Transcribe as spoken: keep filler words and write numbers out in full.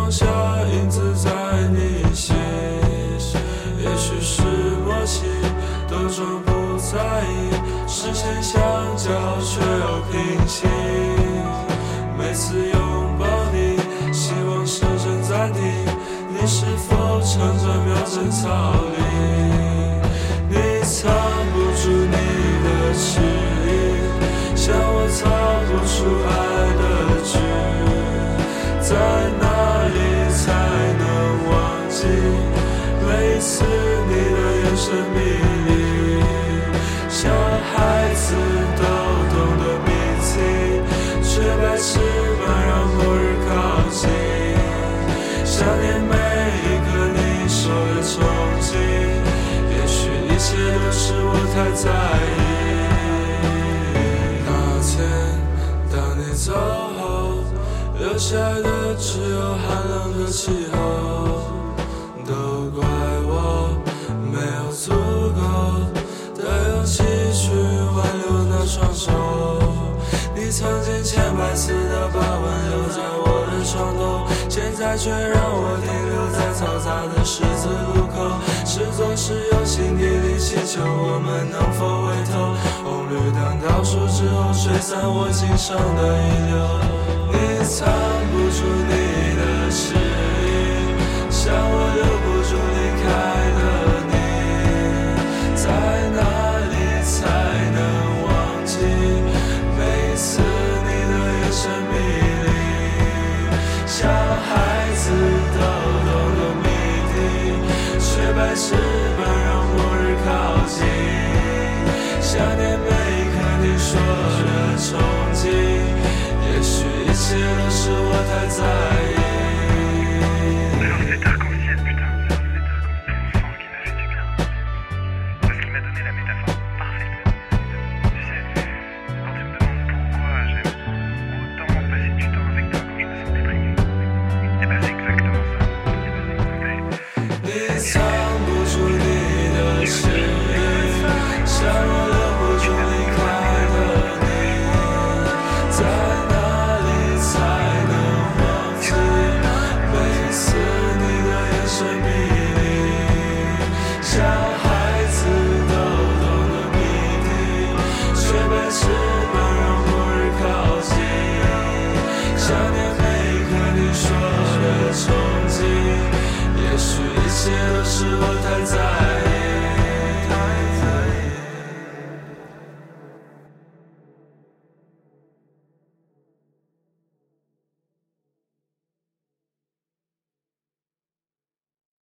放下影子在你心，也许是默契，都装不在意，视线相交却又平行。每次拥抱你，希望时针暂停，你是否乘着秒针逃离？你藏不住你的迟疑，像我逃不出爱的局，在哪里才能忘记每一次你的眼神迷离？小孩子都懂得谜题，却摆翅膀让末日靠近。想念每一个你说的憧憬，也许一切都是我太在意。那天当你走后，留下来的只有寒冷的气候，都怪我没有足够的勇气去挽留那双手。你曾经千百次的把吻留在我的床头，现在却让我停留在嘈杂的十字路口。是左是右，心底里祈求我们能否回头。红绿灯倒数之后，吹散我仅剩的遗留。你藏不住你的迟疑，像我留不住离开的你，在哪里才能忘记每一次你的眼神迷离？小孩子都懂得谜底，却摆翅膀让末日靠近。想念每一刻你说的憧憬，也许一切都是我太在意。 Alors cet arc-en-ciel, putain, c'est cet arc-en-ciel, mon sang qui m'a fait du bien. Parce qu'il m'a donné la métaphore parfaite. Tu sais, quand tu me demandes pourquoi j'aime autant passer du temps avec toi quand je me sens déprimé, et ben c'est exactement ça. Et ben c'est... 你藏不住你的迟疑，像我留不住离开的你，在哪里才能忘记每一次你的眼神迷离？小孩子都懂得谜底，却摆翅膀让末日靠近。想念每一刻你说的憧憬，也许一切都是我太在